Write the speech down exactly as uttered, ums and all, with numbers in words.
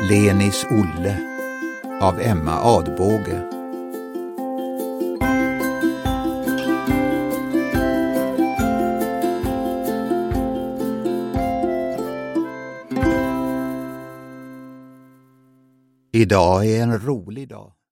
Lenis Olle av Emma Adbåge. Idag är en rolig dag.